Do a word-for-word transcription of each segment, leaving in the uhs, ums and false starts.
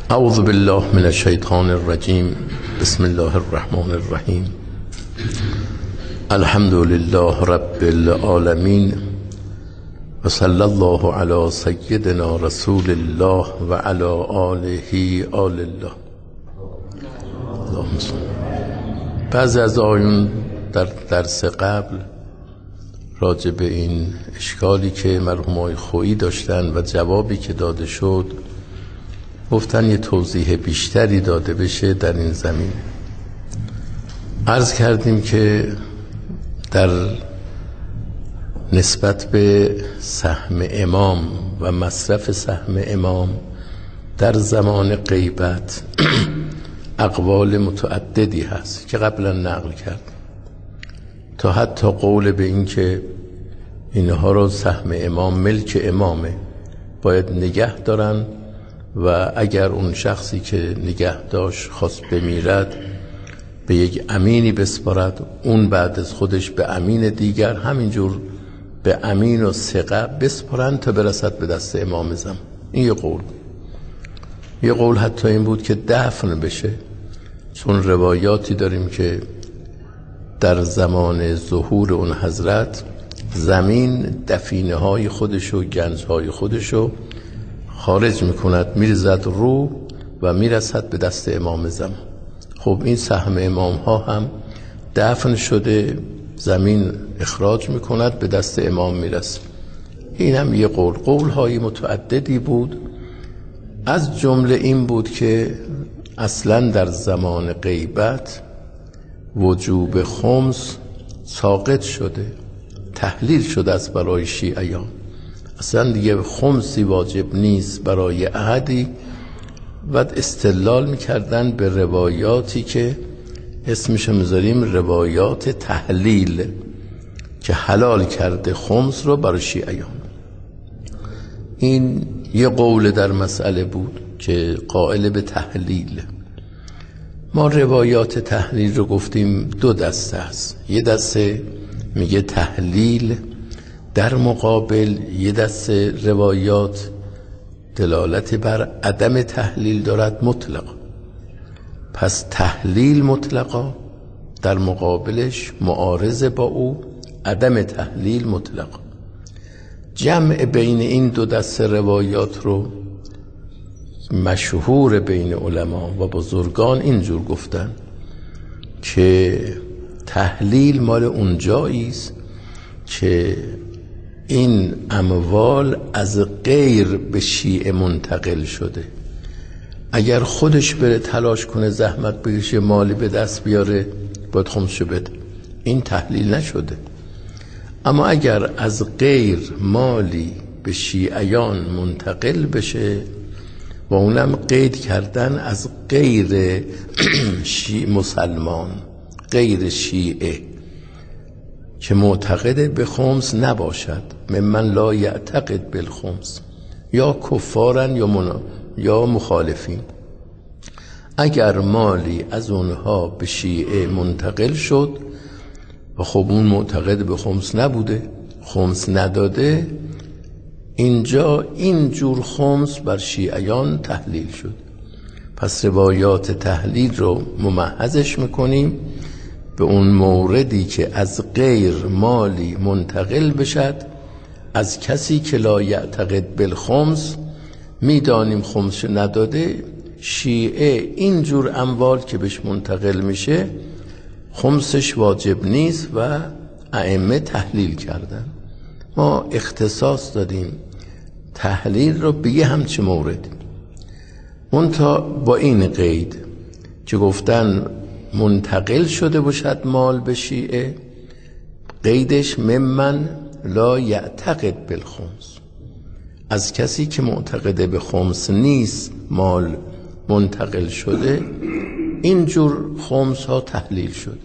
اعوذ بالله من الشیطان الرجیم. بسم الله الرحمن الرحیم. الحمد لله رب العالمین و صلی الله علی سیدنا رسول الله و علی آله آل الله. اللهم صل. بعضی از آیون در درس قبل راجع به این اشکالی که مرحوم آقای خویی داشتن و جوابی که داده شد گفتن یه توضیح بیشتری داده بشه در این زمین. عرض کردیم که در نسبت به سهم امام و مصرف سهم امام در زمان غیبت اقوال متعددی هست که قبلا نقل کرد، تا حتی قول به این که اینها رو سهم امام ملک امامه، باید نگه دارن و اگر اون شخصی که نگه داشت خواست بمیرد به یک امینی بسپارد، اون بعد از خودش به امین دیگر همینجور به امین و ثقه بسپارن تا برسد به دست امام زمان. این یه قول. یه قول حتی این بود که دفن بشه، چون روایاتی داریم که در زمان ظهور اون حضرت زمین دفینه های خودشو گنج های خودشو خارج میکند، میرزد رو و میرسد به دست امام زمان. خب این سهم امام ها هم دفن شده، زمین اخراج میکند به دست امام میرسد. این هم یه قول. قول های متعددی بود، از جمله این بود که اصلا در زمان غیبت وجوب خمس ساقط شده، تحلیل شده از برای شیعیان. اصلا دیگه خمسی واجب نیست برای احدی و استدلال میکردن به روایاتی که اسمش میذاریم روایات تحلیل که حلال کرده خمس رو برای شیعیان. این یه قول در مسئله بود که قائل به تحلیل. ما روایات تحلیل رو گفتیم دو دسته است. یه دسته میگه تحلیل، در مقابل یه دسته روایات دلالت بر عدم تحلیل دارد مطلقا. پس تحلیل مطلقا، در مقابلش معارض با او عدم تحلیل مطلقا. جمع بین این دو دسته روایات رو مشهور بین علما و بزرگان اینجور گفتن که تحلیل مال اونجایی است که این اموال از غیر به شیعه منتقل شده. اگر خودش بره تلاش کنه زحمت بکشه مالی به دست بیاره باید خمسشو بده، این تحلیل نشده. اما اگر از غیر مالی به شیعیان منتقل بشه و اونم قید کردن از غیر شیع مسلمان، غیر شیعه که معتقد به خمس نباشد، ممن لا یعتقد بالخمس، یا کفارن یا, منا... یا مخالفین، اگر مالی از اونها به شیعه منتقل شد و خب اون معتقد به خمس نبوده، خمس نداده، اینجا این جور خمس بر شیعیان تحلیل شد. پس روایات تحلیل رو ممحضش میکنیم به اون موردی که از غیر مالی منتقل بشد از کسی که لا یعتقد بالخمس، میدانیم خمس نداده، شیعه این جور اموال که بهش منتقل میشه خمسش واجب نیست و ائمه تحلیل کردن. ما اختصاص دادیم تحلیل رو به یه همچه موردی، منتها با این قید که گفتن منتقل شده باشد مال به شیعه، قیدش ممن لا یعتقد بالخمس، از کسی که معتقد به خمس نیست مال منتقل شده، اینجور خمس ها تحلیل شده.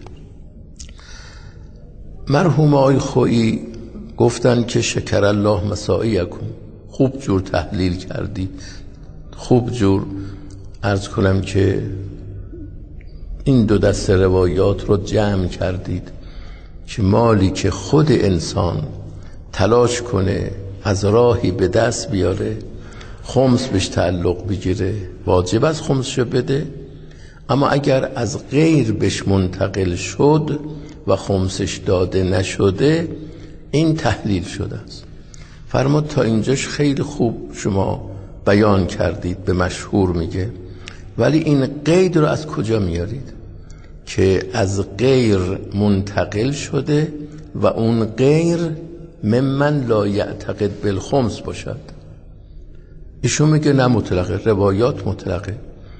مرحوم آقای خویی گفتن که شکر الله مساعیکم، خوب جور تحلیل کردید، خوب جور عرض کنم که این دو دست روایات رو جمع کردید که مالی که خود انسان تلاش کنه از راهی به دست بیاره خمس بهش تعلق بگیره واجب از خمسشو بده، اما اگر از غیر بهش منتقل شد و خمسش داده نشده این تحلیل شده است. فرمود تا اینجاش خیلی خوب شما بیان کردید، به مشهور میگه، ولی این قید رو از کجا میارید که از غیر منتقل شده و اون غیر ممن لا یعتقد بالخمس باشد؟ ایشون میگه نه مطلقه، روایات مطلقه.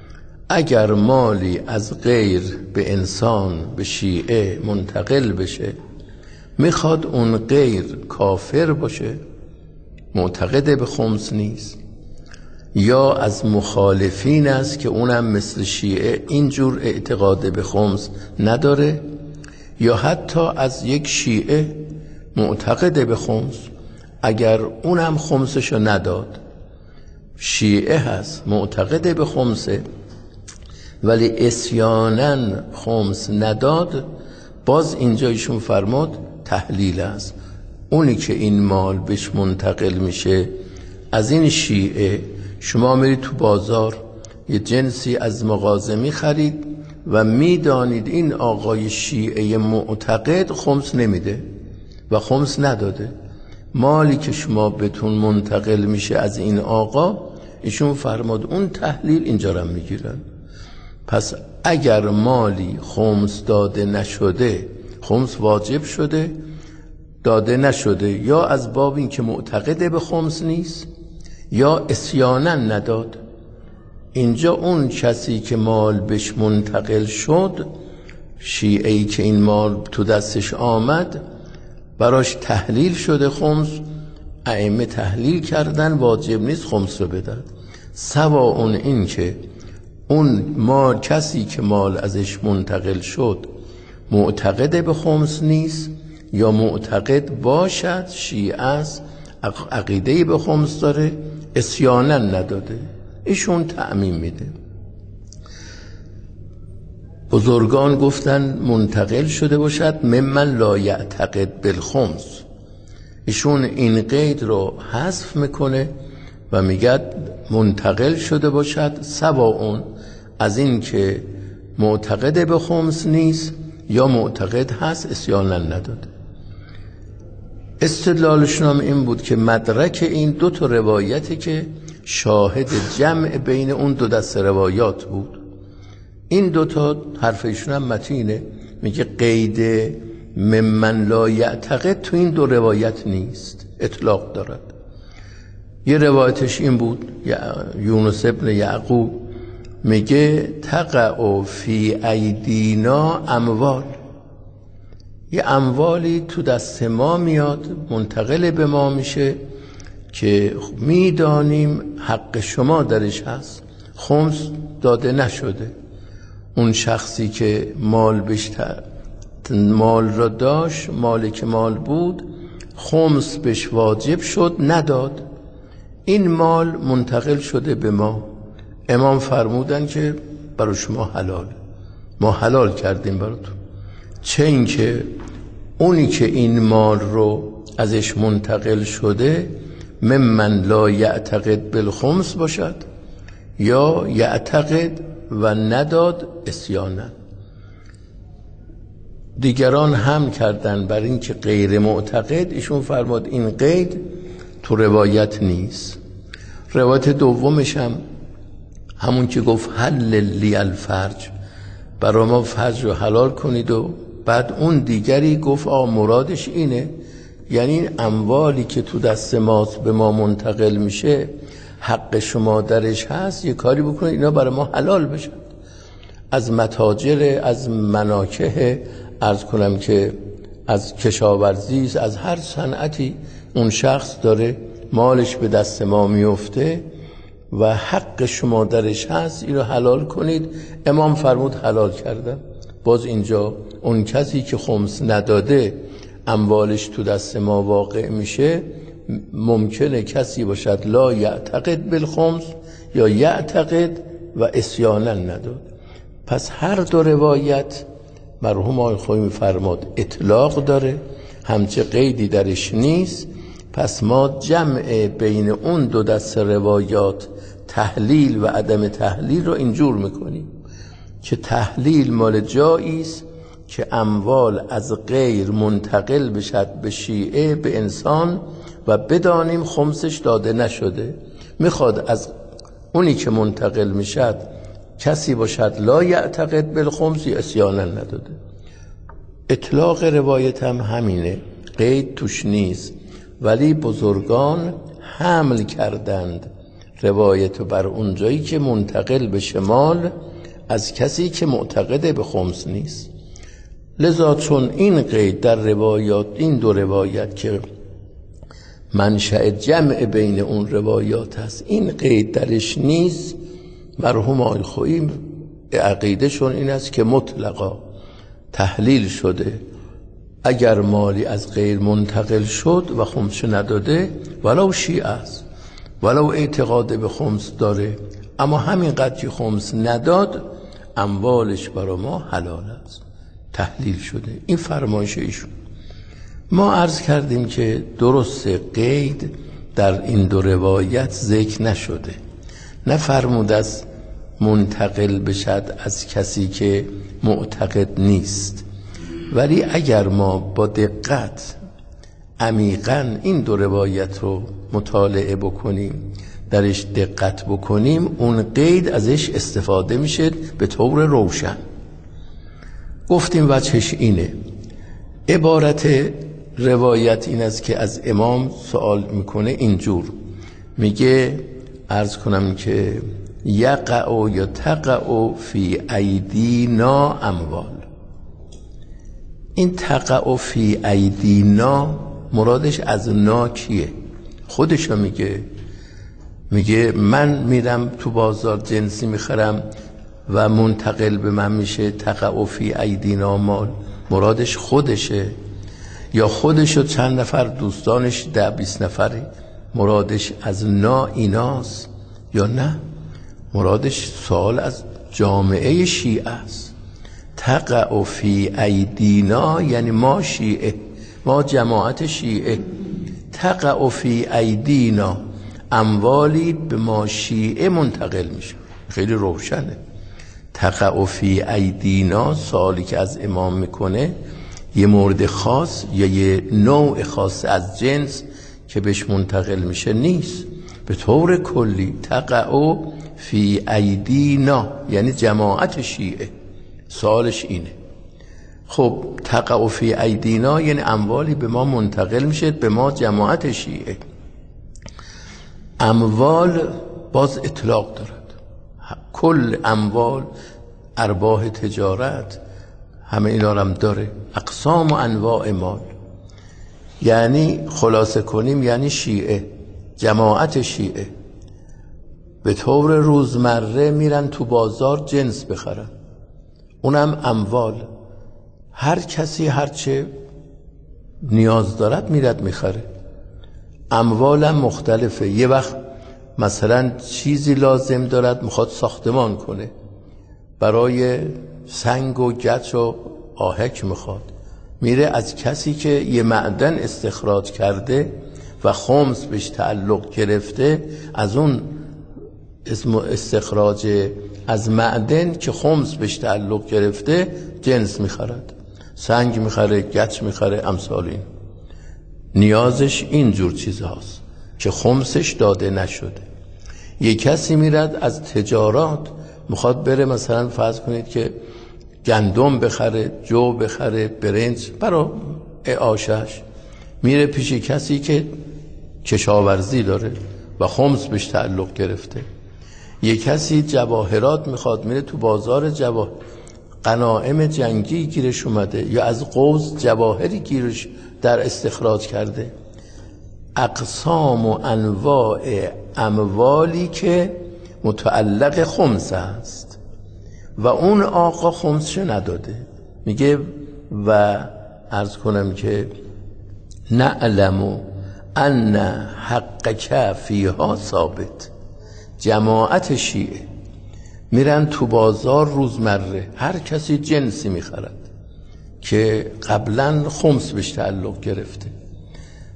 اگر مالی از غیر به انسان به شیعه منتقل بشه، میخواد اون غیر کافر باشه، معتقد به خمس نیست، یا از مخالفین است که اونم مثل شیعه اینجور اعتقاد به خمس نداره، یا حتی از یک شیعه معتقد به خمس اگر اونم خمسشو نداد، شیعه هست معتقد به خمسه ولی عصیاناً خمس نداد، باز اینجا ایشون فرمود تحلیل است. اونی که این مال بهش منتقل میشه از این شیعه، شما میرید تو بازار یه جنسی از مغازه میخرید و میدانید این آقای شیعه معتقد خمس نمیده و خمس نداده، مالی که شما بهتون منتقل میشه از این آقا، ایشون فرمود اون تحلیل اینجا رو میگیرن. پس اگر مالی خمس داده نشده، خمس واجب شده داده نشده، یا از باب این که معتقد به خمس نیست یا عصیاناً نداد، اینجا اون کسی که مال بهش منتقل شد، شیعه‌ای که این مال تو دستش آمد براش تحلیل شده خمس، ائمه تحلیل کردن واجب نیست خمس رو بدن، سوا اون این که اون مال کسی که مال ازش منتقل شد معتقد به خمس نیست یا معتقد باشد شیعه است، عقیده به خمس داره، عصیاناً نداده، ایشون تعمیم میده. بزرگان گفتن منتقل شده باشد ممن لا یعتقد بالخمس، ایشون این قید رو حذف میکنه و میگه منتقل شده باشد سوا اون از این که معتقد به خمس نیست یا معتقد هست عصیاناً نداده. استدلالشون هم این بود که مدرک این دو تا روایتی که شاهد جمع بین اون دو دست روایات بود، این دو تا حرفشون هم متینه، میگه قید ممن لا یعتقد تو این دو روایت نیست، اطلاق دارد. یه روایتش این بود، یونس ابن یعقوب میگه تقع فی ایدینا اموال، یه اموالی تو دست ما میاد منتقل به ما میشه که میدانیم حق شما درش هست، خمس داده نشده، اون شخصی که مال بشت مال را داشت، مالک مال بود، خمس بهش واجب شد نداد، این مال منتقل شده به ما، امام فرمودن که برای شما حلال، ما حلال کردیم براتون. چه این که اونی که این مال رو ازش منتقل شده ممن لا یعتقد بالخمس باشد یا یعتقد و نداد عصیاناً. دیگران هم کردن بر این که غیر معتقد، ایشون فرمود این قید تو روایت نیست. روایت دومش هم همون که گفت حل لی الفرج، برای ما فرج رو حلال کنید، و بعد اون دیگری گفت آ مرادش اینه، یعنی این اموالی که تو دست ماست به ما منتقل میشه حق شما درش هست، یه کاری بکنید اینا برای ما حلال بشن. از متاجر، از مناکه، عرض کنم که از کشاورزی، از هر صنعتی اون شخص داره مالش به دست ما میفته و حق شما درش هست، این رو حلال کنید. امام فرمود حلال کردن. باز اینجا اون کسی که خمس نداده اموالش تو دست ما واقع میشه، ممکنه کسی باشد لا یعتقد بالخمس یا یعتقد و عصیاناً نداد. پس هر دو روایت مرحوم آقای خویی فرمود اطلاق داره، همچه قیدی درش نیست. پس ما جمع بین اون دو دست روایات، تحلیل و عدم تحلیل رو اینجور میکنیم که تحلیل مال جاییست که اموال از غیر منتقل بشد به شیعه، به انسان، و بدانیم خمسش داده نشده. میخواد از اونی که منتقل میشد کسی باشد لا یعتقد بالخمس، عصیانا نداده. اطلاق روایت هم همینه، قید توش نیست، ولی بزرگان حمل کردند روایت بر اونجایی که منتقل به شمال از کسی که معتقد به خمس نیست. لذا چون این قید در روایات، این دو روایت که منشأ جمع بین اون روایات هست، این قید درش نیست، مرحوم آقای خویی عقیدهشون این است که مطلقا تحلیل شده. اگر مالی از غیر منتقل شد و خمس نداده، ولو شیعه است، ولو اعتقاد به خمس داره، اما همینقدر که خمس نداد اموالش برای ما حلال است، تحلیل شده. این فرمایش ایشون. ما عرض کردیم که درست قید در این دو روایت ذکر نشده، نفرمود از منتقل بشد از کسی که معتقد نیست، ولی اگر ما با دقت عمیقاً این دو روایت رو مطالعه بکنیم، درش دقت بکنیم، اون قید ازش استفاده میشه به طور روشن. گفتیم وجهش اینه، عبارت روایت این است که از امام سوال میکنه اینجور، میگه عرض کنم که یقع یا تقع فی ایدینا اموال. این تقع فی ایدینا مرادش از نا کیه؟ خودشو میگه، میگه من میرم تو بازار جنسی میخرم و منتقل به من میشه تقع فی ایدینا مال، مرادش خودشه یا خودش و چند نفر دوستانش ده بیست نفری مرادش از نا ایناست، یا نه مرادش سوال از جامعه شیعه است. تقع فی ایدینا یعنی ما شیعه، ما جماعت شیعه. تقع فی ایدینا اموالی به ما شیعه منتقل میشه، خیلی روشنه. تقع فی ایدینا سوالی که از امام میکنه یه مورد خاص یا یه نوع خاص از جنس که بهش منتقل میشه نیست، به طور کلی تقع فی ایدینا یعنی جماعت شیعه. سوالش اینه. خب تقع فی ایدینا یعنی اموالی به ما منتقل میشه، به ما جماعت شیعه. اموال باز اطلاق دارد، کل اموال، ارباح تجارت، همه اینا هم داره، اقسام و انواع مال. یعنی خلاصه کنیم یعنی شیعه، جماعت شیعه به طور روزمره میرن تو بازار جنس بخرن، اونم اموال. هر کسی هرچه نیاز دارد میرد میخره. اموالم مختلفه، یه وقت مثلا چیزی لازم دارد، میخواد ساختمان کنه، برای سنگ و گچ و آهک میخواد، میره از کسی که یه معدن استخراج کرده و خمس بهش تعلق گرفته، از اون اسم استخراج از معدن که خمس بهش تعلق گرفته جنس میخرد، سنگ میخره، گچ میخره، امثال این. نیازش اینجور چیزهاست که خمسش داده نشده. یه کسی میرد از تجارات، میخواد بره مثلا فرض کنید که گندم بخره، جو بخره، برنج برای اعاشش، میره پیش کسی که کشاورزی داره و خمس بهش تعلق گرفته. یه کسی جواهرات میخواد، میره تو بازار جواهر، غنایم جنگی گیرش اومده یا از قوس جواهری گیرش در استخراج کرده. اقسام و انواع اموالی که متعلق خمس است و اون آقا خمسش نداده. میگه و عرض کنم که نعلم ان حقک فیها ثابت. جماعت شیعه میرن تو بازار روزمره، هر کسی جنسی میخرد که قبلا خمس بهش تعلق گرفته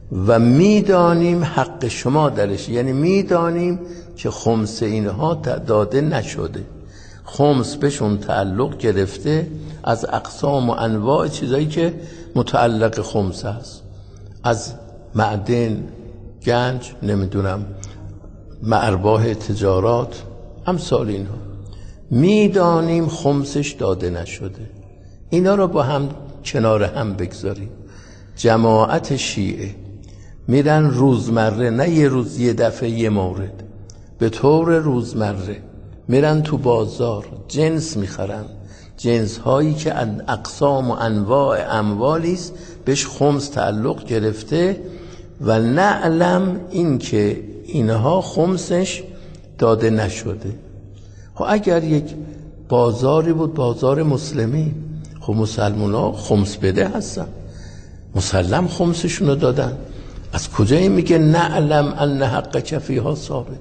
و میدانیم حق شما درش، یعنی میدانیم که خمس اینها داده نشده، خمس بهشون تعلق گرفته از اقسام و انواع چیزایی که متعلق خمس هست، از معدن، گنج، نمیدونم ارباح تجارات، امثال اینها. میدانیم خمسش داده نشده. اینا رو با هم کنار هم بگذاریم. جماعت شیعه میرن روزمره، نه یه روز یه دفعه یه مورد، به طور روزمره میرن تو بازار جنس میخرن، جنس هایی که اقسام و انواع اموالیست بهش خمس تعلق گرفته و نعلم این که اینها خمسش داده نشده. خب اگر یک بازاری بود، بازار مسلمی، خب مسلمان ها خمس بده هستن، مسلم خمسشون رو دادن. از کجایی میگه نعلم ان حق کفیها ثابت؟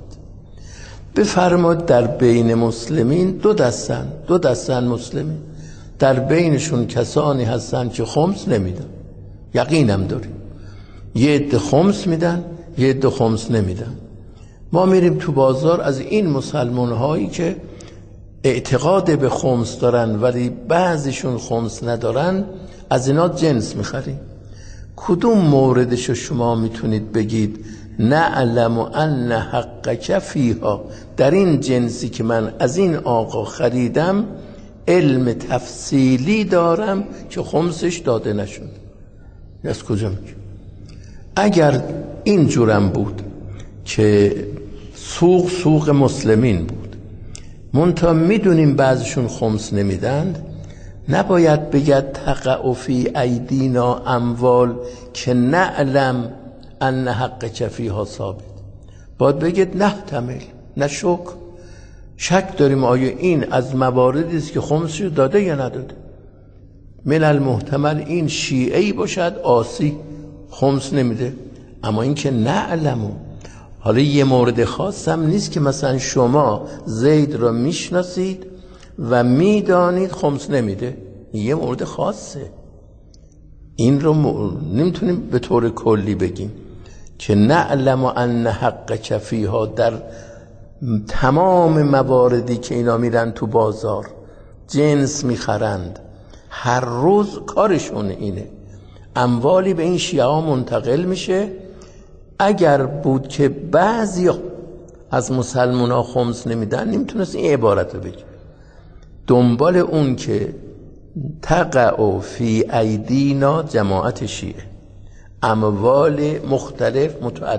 بفرماد در بین مسلمین دو دستن، دو دستن مسلمین، در بینشون کسانی هستن که خمس نمیدن، یقینم داریم، یه عده خمس میدن، یه عده خمس نمیدن. ما میریم تو بازار از این مسلمان هایی که اعتقاد به خمس دارن ولی بعضیشون خمس ندارن، از اینا جنس میخریم. کدوم موردشو شما میتونید بگید نعلم ان حقک فیها، در این جنسی که من از این آقا خریدم علم تفصیلی دارم که خمسش داده نشد؟ از کجا میگه؟ اگر این جورم بود که سوق سوق مسلمین بود، منتها میدونیم بعضشون خمس نمیدند، نباید بگد تقع فی ایدینا اموال که نعلم ان حق فیها ثابت. باید بگید نحتمل، نشک، شک داریم آیا این از مواردی است که خمسش داده یا نداده. من المحتمل این شیعی باشد عاصی خمس نمیده، اما این که نعلمو. حالا یه مورد خاص هم نیست که مثلا شما زید را میشناسید و میدانید خمس نمیده، یه مورد خاصه. این رو نمیتونیم به طور کلی بگیم که نعلم ان حق فیها در تمام مواردی که اینا میرن تو بازار جنس میخرند، هر روز کارشون اینه، اموالی به این شیعه ها منتقل میشه. اگر بود که بعضی از مسلمان ها خمس نمیدن، نمیتونست این عبارت رو بگه. دنبال اون که تقع فی ایدینا جماعت شیعه، اموال مختلف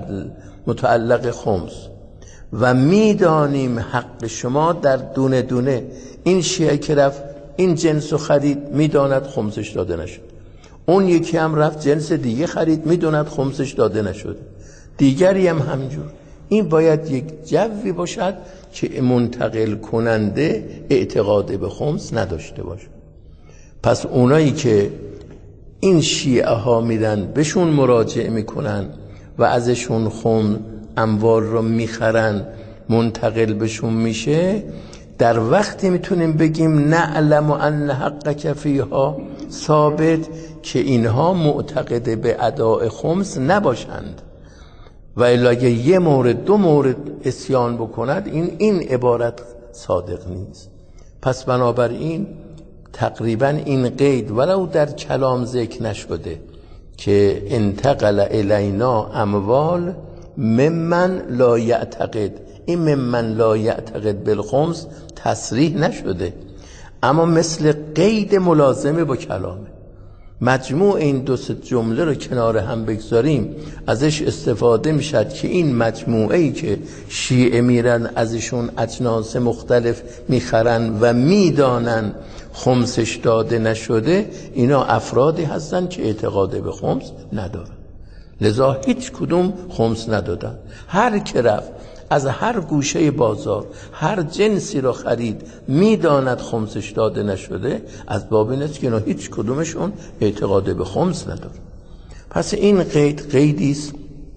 متعلق خمس و میدانیم حق شما در دونه دونه. این شیعه که رفت این جنس رو خرید میداند خمسش داده نشد، اون یکی هم رفت جنس دیگه خرید میداند خمسش داده نشد، دیگری هم همینجور. این باید یک جوی باشد که منتقل کننده اعتقاد به خمس نداشته باشه. پس اونایی که این شیعه ها میرن بهشون مراجعه میکنن و ازشون خم اموال رو میخرن، منتقل بهشون میشه، در وقتی میتونیم بگیم نعلم ان حقک فیها ثابت که اینها معتقد به اداء خمس نباشند. و الا اگه یه مورد دو مورد اسیان بکند، این این عبارت صادق نیست. پس بنابراین تقریبا این قید ولو در کلام ذکر نشده که انتقل الینا اموال ممن لا یعتقد، این ممن لا یعتقد بالخمس تصریح نشده، اما مثل قید ملازمه با کلامه. مجموع این دو سه جمله رو کنار هم بگذاریم، ازش استفاده میشد که این مجموعه‌ای که شیعه میرن ازشون اجناس مختلف میخرن و میدانن خمسش داده نشده، اینا افرادی هستن که اعتقاد به خمس ندارن، لذا هیچ کدوم خمس ندادن. هر که رفت از هر گوشه بازار هر جنسی رو خرید میداند خمسش داده نشده، از باب این است که اینا هیچ کدومشون اعتقاد به خمس ندارن. پس این قید قیدی است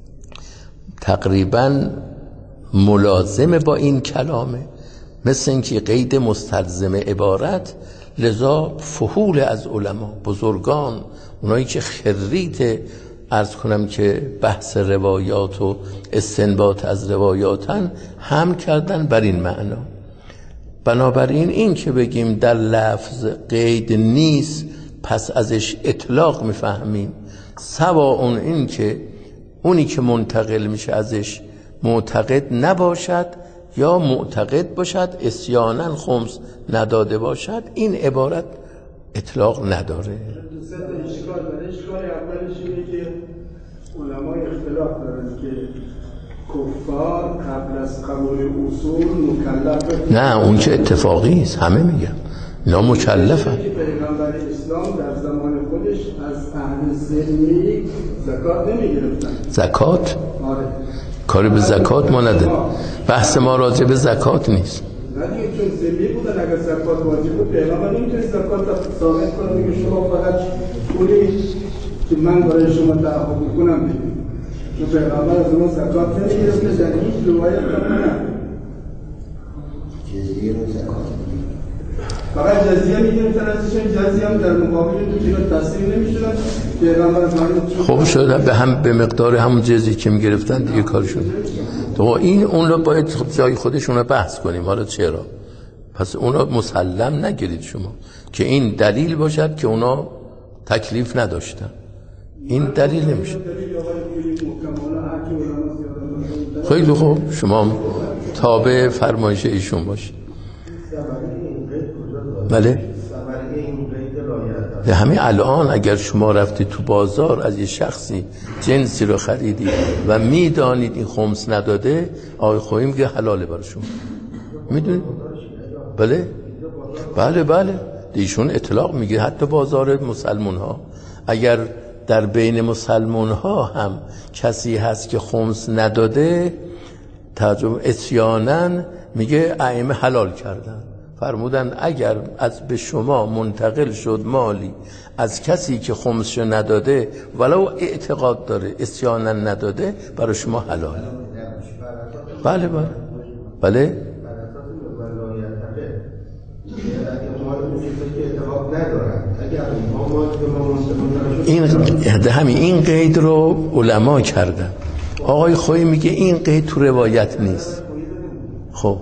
تقریبا ملازم با این کلامه، مثل اینکه قید مستلزم عبارت. لذا فحول از علما، بزرگان، اونایی که خریت عرض کنم که بحث روایات و استنباط از روایاتن هم کردن بر این معنا. بنابراین این که بگیم در لفظ قید نیست پس ازش اطلاق میفهمیم، سواء اون این که اونی که منتقل میشه ازش معتقد نباشد یا معتقد باشد اسیاناً خمس نداده باشد، این عبارت اطلاق نداره. دوست اشکال داره. اشکال اولش اینه که علمای اختلاف دارن که کفار قبل از قبول اصول مکلف. نه اون که اتفاقی است، همه میگن اینا مکلفن. پیغمبر اسلام در زمان خودش از اهل ذمه زکات نمیگرفتن. زکات؟ آره. کاری به زکات ما نداره. بحث ما راجع به زکات نیست. نه دیگه چون ذمه بودن، اگر زکات واجب بود پیغمبر نمیتونه زکات ثابت کنه میگه شما فقط پولی که من برای شما تعهد کنم بدید. چون پیغمبر از اون زکات نمیگرفته، در هیچ روایت هم نه. جزیه رو زکات فقط جزیه میگرفتن ازشون، جزیه هم در مقابل دو کیلو تصدیق نمیشدن. پیغمبر خوب شد به هم به مقدار همون جزیه که میگرفتن دیگه کارشون. تو این اون رو باید جای خودشون رو بحث کنیم. حالا چرا؟ پس اونا مسلم نگیرید شما که این دلیل باشد که اونا تکلیف نداشتن. این دلیل نمیشه. خیلی خوب، شما تابع فرمایش ایشون باشید. بله؟ به همین الان اگر شما رفتی تو بازار از یه شخصی جنسی رو خریدی و میدانید این خمس نداده، آقای خویی میگه حلاله برای شما. میدونید؟ بله؟ بله بله. ایشون اطلاق میگه حتی بازار مسلمون ها اگر در بین مسلمون ها هم کسی هست که خمس نداده، ترجمه اسیانن میگه ائمه حلال کردن. فرمودن اگر از به شما منتقل شد مالی از کسی که خمسشو نداده ولو اعتقاد داره اسیانا نداده، برای شما حلال. بله بله بله. این همین این قید رو علما کردن. آقای خویی میگه این قید تو روایت نیست. خب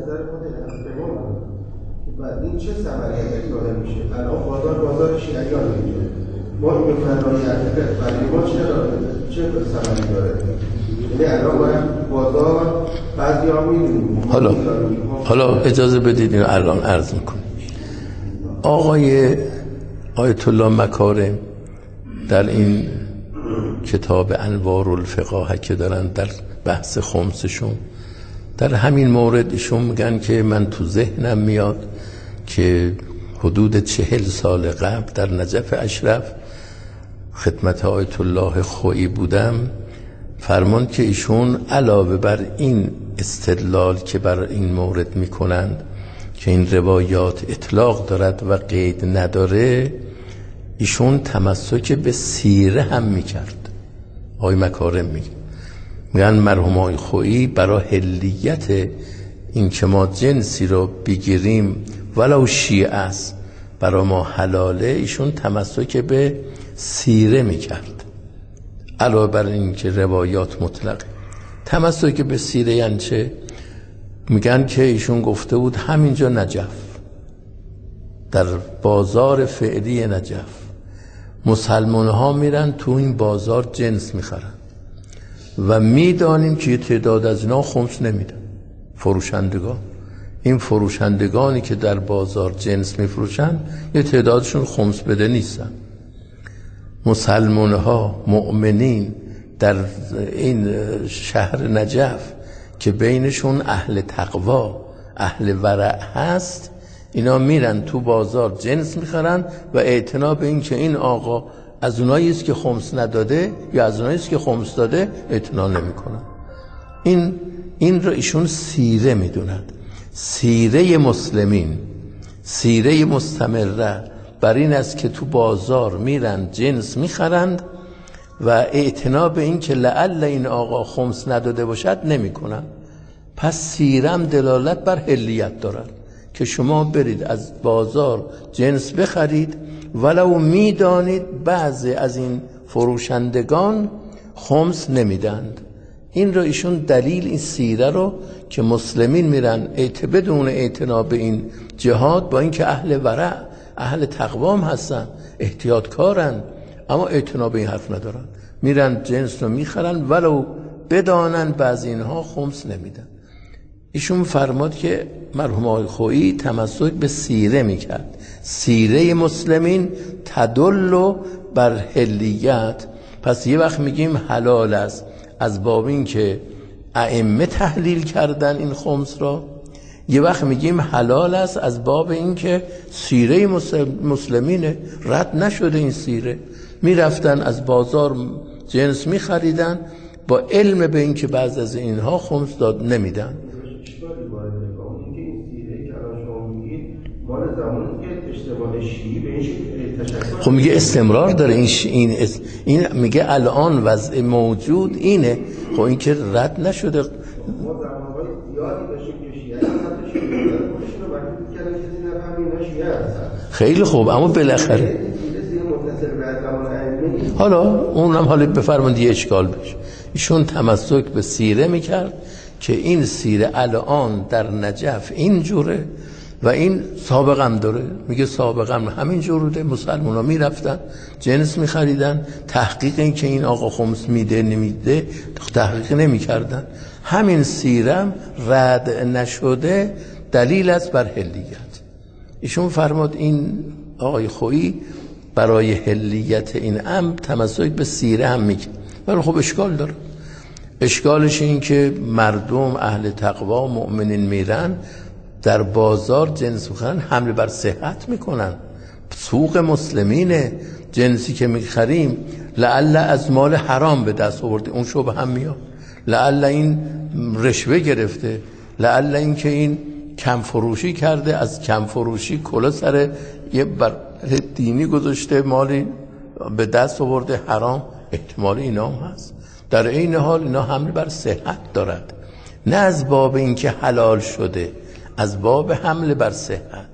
این چه ثمری داره میشه؟ الان بازار بازار شیعیان میشه. ما این فرایت برای ما چرا چه ثمری داره؟ یعنی الان باید بازار بعضیا میدونیم. حالا حالا اجازه بدید اینو الان عرض میکنم. آقای آیت الله مکارم در این کتاب انوار الفقاهه که دارن در بحث خمسشون، در همین مورد ایشون میگن که من تو ذهنم میاد که حدود چهل سال قبل در نجف اشرف خدمت آیت الله خویی بودم. فرمان که ایشون علاوه بر این استدلال که بر این مورد میکنند که این روایات اطلاق دارد و قید نداره، ایشون تمسک به سیره هم میکرد. آقای مکارم میگه میگن مرحوم آقای خویی برای حلیت این که ما جنسی رو بگیریم ولو شیعه است برای ما حلاله، ایشون تمسک به سیره میکرد علاوه بر این که روایات مطلقه. تمسک به سیره یعنی چه؟ میگن که ایشون گفته بود همینجا نجف، در بازار فعلی نجف مسلمان ها میرن تو این بازار جنس میخرن و میدانیم که یه تعداد از اینا خمس نمیدن. فروشندگان، این فروشندگانی که در بازار جنس میفروشن یه تعدادشون خمس بده نیستن. مسلمان ها مؤمنین در این شهر نجف که بینشون اهل تقوا اهل ورع هست، اینا میرن تو بازار جنس میخرن و اعتنا به این که این آقا از اونایی است که خمس نداده یا از اونایی است که خمس داده اعتنا نمیکنن. این این رو ایشون سیره میدونند. سیره مسلمین، سیره مستمره بر این است که تو بازار میرن جنس میخرند و اعتنا به این که لعل این آقا خمس نداده باشد نمیکنن. پس سیرم دلالت بر حلیت دارد که شما برید از بازار جنس بخرید ولو میدانید بعضی از این فروشندگان خمس نمیدند. این رو ایشون دلیل این سیره رو که مسلمین میرن ایت بدون اعتنا به این جهاد، با اینکه اهل ورع اهل تقوام هستن احتیاطکارن اما اعتنا به این حرف ندارن، میرن جنس رو میخرن ولو بدانن بعضی اینها خمس نمیدن. ایشون فرماد که مرحوم آقای خویی تمسک به سیره میکرد، سیره مسلمین تدل بر حلیت. پس یه وقت میگیم حلال است از باب این که ائمه تحلیل کردن این خمس را، یه وقت میگیم حلال است از باب این که سیره مسلمینه، رد نشده این سیره، میرفتن از بازار جنس میخریدن با علم به این که بعض از اینها خمس داد نمیدن. خب میگه استمرار داره این ش... این, اس... این میگه الان وضع موجود اینه. خب این که رد نشده. خیلی خوب، اما بالاخره حالا اونم حالا بفرمایید یه اشکال بشه. ایشون تمسک به سیره میکرد که این سیره الان در نجف اینجوره و این سابقم داره. میگه سابقم همین جوره، مسلمان ها میرفتن جنس میخریدن، تحقیق این که این آقا خمس میده نمیده تحقیق نمیکردن. همین سیرم رد نشده دلیل است بر حلیت. ایشون فرماد این آقای خویی برای حلیت این امر تمسک به سیره هم میکنه، ولی خب اشکال داره. اشکالش این که مردم اهل تقوا مؤمنین میرن در بازار جنس میخرن، حمله بر صحت میکنن. سوق مسلمینه، جنسی که میخریم لعل از مال حرام به دست آورده، اون شبه هم میاد، لعل این رشوه گرفته، لعل این که این کم فروشی کرده، از کم فروشی کلا سر یه بر دینی گذاشته، مالی به دست آورده حرام، احتمال اینا هم هست. در این حال اینا حمله بر صحت دارد، نه از باب این که حلال شده، از باب حمله بر صحت.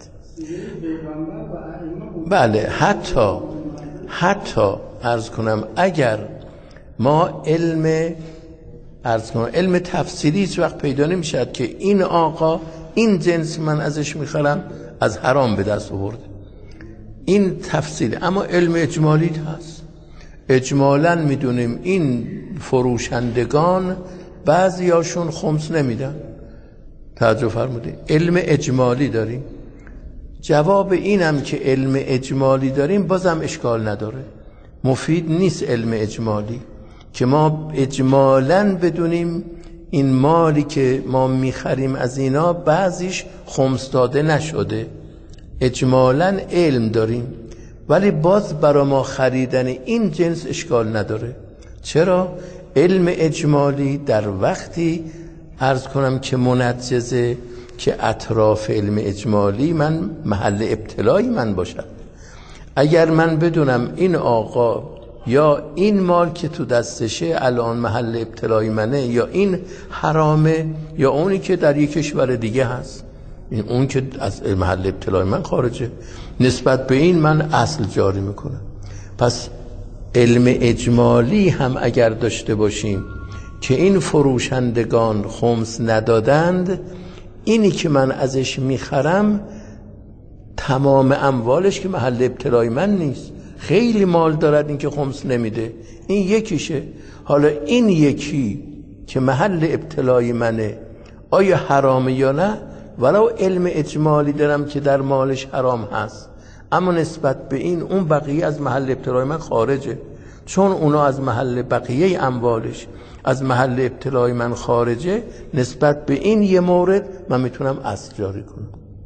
بله، حتی حتی عرض کنم اگر ما علم عرض کنم علم تفسیری هیچ وقت پیدا نمیشد که این آقا این جنس من ازش میخرم از حرام به دست آورده، این تفسیر. اما علم اجمالی هست، اجمالاً میدونیم این فروشندگان بعضیاشون خمس نمیدن. توجه فرمودید، علم اجمالی داریم. جواب اینم که علم اجمالی داریم بازم اشکال نداره، مفید نیست علم اجمالی که ما اجمالاً بدونیم این مالی که ما میخریم از اینا بعضیش خمس داده نشده. اجمالاً علم داریم ولی باز برای ما خریدن این جنس اشکال نداره. چرا؟ علم اجمالی در وقتی عرض کنم که منجزه که اطراف علم اجمالی من محل ابتلای من باشد. اگر من بدونم این آقا یا این مال که تو دستشه الان محل ابتلای منه، یا این حرامه، یا اونی که در یک کشور دیگه هست، این اون که از محل ابتلای من خارجه، نسبت به این من اصل جاری میکنم. پس علم اجمالی هم اگر داشته باشیم که این فروشندگان خمس ندادند، اینی که من ازش میخرم تمام اموالش که محل ابتلای من نیست، خیلی مال دارد این که خمس نمیده، این یکیشه. حالا این یکی که محل ابتلای منه آیا حرامه یا نه، ولو علم اجمالی دارم که در مالش حرام هست، اما نسبت به این اون بقیه از محل ابتلای من خارجه، چون اونا از محل بقیه اموالش از محل ابتلای من خارجه. نسبت به این یه مورد من میتونم اصل جاری کنم.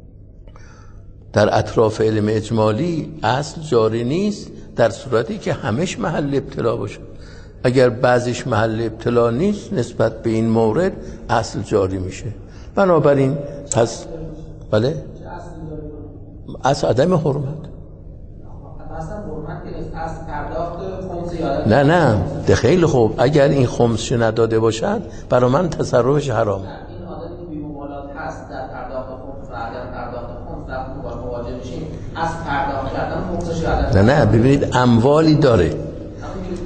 در اطراف علم اجمالی اصل جاری نیست در صورتی که همش محل ابتلا باشه. اگر بعضیش محل ابتلا نیست نسبت به این مورد اصل جاری میشه. بنابراین پس بله اصل عدم حرمت نه نه ده خیلی خوب. اگر این خمسش نداده باشد برای من تصرفش حرام. این عادتی که بی‌مبالات هست در پرداخت خمس و اگر پرداخت خمس وقتی باش مواجه میشیم از پرداخت کردن خمسش یادم نه نه ببینید اموالی داره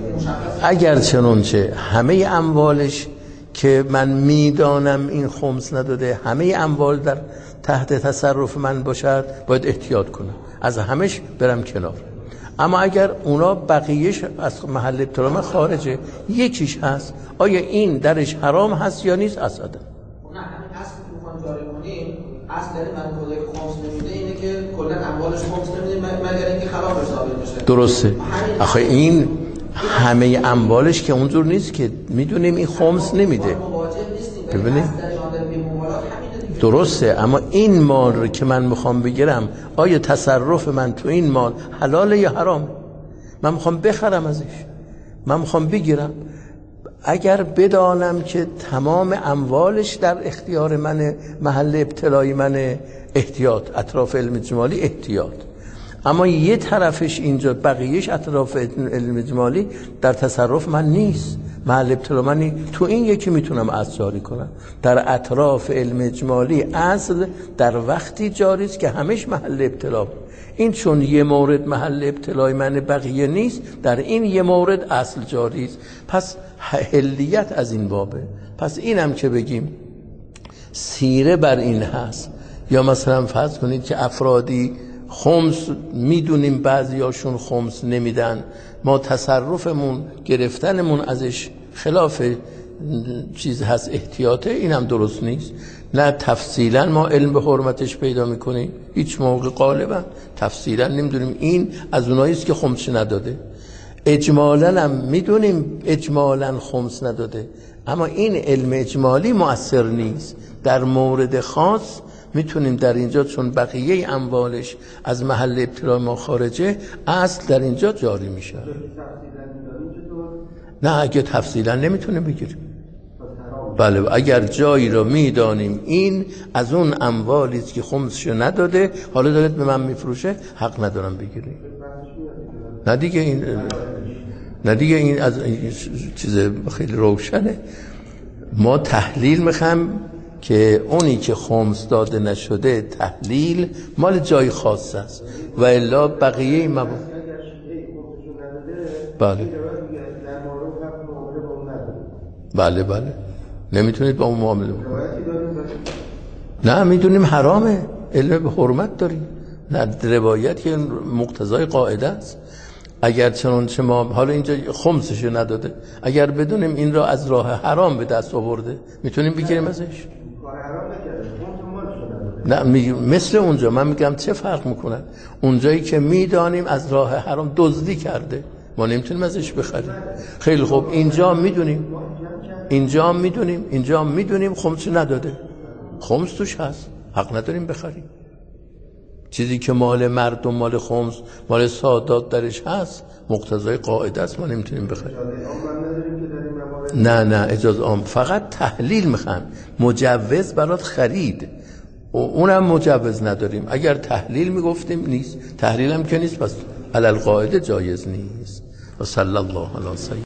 اگر چنانچه همه اموالش که من میدانم این خمس نداده، همه اموال در تحت تصرف من باشد، باید احتیاط کنم، از همش برم کنار. اما اگر اونا بقیهش از محل ابتلا من خارجه، یکیش هست، آیا این درش حرام هست یا نیست؟ اصلا نه، همین اصل که میخوان جاری کنیم، اصل داره من کلای خمس نمیده اینه که کلا اموالش خمس نمیده مگر اینکه خلافش ثابت بشه. درسته. آخه این همه اموالش که اونجور نیست که میدونیم این خمس نمیده. ببینید درسته، اما این مال رو که من میخوام بگیرم، آیا تصرف من تو این مال حلاله یا حرامه؟ من میخوام بخرم ازش، من میخوام بگیرم. اگر بدانم که تمام اموالش در اختیار منه، محل ابتلای منه، احتیاط، اطراف علم اجمالی احتیاط. اما یه طرفش اینجا، بقیهش اطراف علم اجمالی در تصرف من نیست، محل ابتلا من تو این یکی میتونم اصل جاری کنم. در اطراف علم اجمالی اصل در وقتی جاری است که همش محل ابتلا. این چون یه مورد محل ابتلای من بقیه نیست، در این یه مورد اصل جاری است. پس حلیت از این بابه. پس اینم که بگیم سیره بر این هست، یا مثلا فرض کنید که افرادی خمس میدونیم بعضیاشون خمس نمیدن، ما تصرفمون گرفتنمون ازش خلاف چیز هست، احتیاطه، اینم درست نیست. نه تفصیلا ما علم به حرمتش پیدا میکنیم، هیچ موقع غالبا تفصیلا نمیدونیم این از اونایی است که خمس نداده. اجمالا هم میدونیم اجمالا خمس نداده، اما این علم اجمالی مؤثر نیست. در مورد خاص میتونیم در اینجا چون بقیه اموالش از محل ابتلا ما خارجه، اصل در اینجا جاری میشه. نه اگه تفصیلا نمیتونیم بگیریم. بله اگر جایی رو میدانیم این از اون اموالی است که خمسشو نداده، حالا دارد به من میفروشه، حق ندارم بگیریم. نه دیگه این نه دیگه این از چیز خیلی روشنه. ما تحلیل میخوام که اونی که خمس داده نشده تحلیل مال جای خاص است و الا بقیه مب... بله بله بله نمیتونید با اون معامله بکنید. نه میدونیم حرامه، علم به حرمت داریم. نه روایت که مقتضای قاعده است. اگر چنانچه ما حالا اینجا خمسش نداده، اگر بدونیم این را از راه حرام به دست آورده، میتونیم بگیریم ازش. نه مثل اونجا من میگم چه فرق میکنه؟ اونجایی که میدانیم از راه حرام دزدی کرده، ما نمیتونیم ازش بخریم. خیلی خوب، اینجا میدونیم اینجا میدونیم اینجا میدونیم خمس نداده، خمس توش هست، حق نداریم بخریم. چیزی که مال مردم، مال خمس، مال سادات درش هست، مقتضای قاعده است، ما نمیتونیم بخریم. نه نه اجازه عام، فقط تحلیل میخوان، مجوز برات خرید، اونم مجوز نداریم. اگر تحلیل میگفتیم نیست، تحلیل هم که نیست، پس علی القاعده جایز نیست. و صلی الله علی سیدنا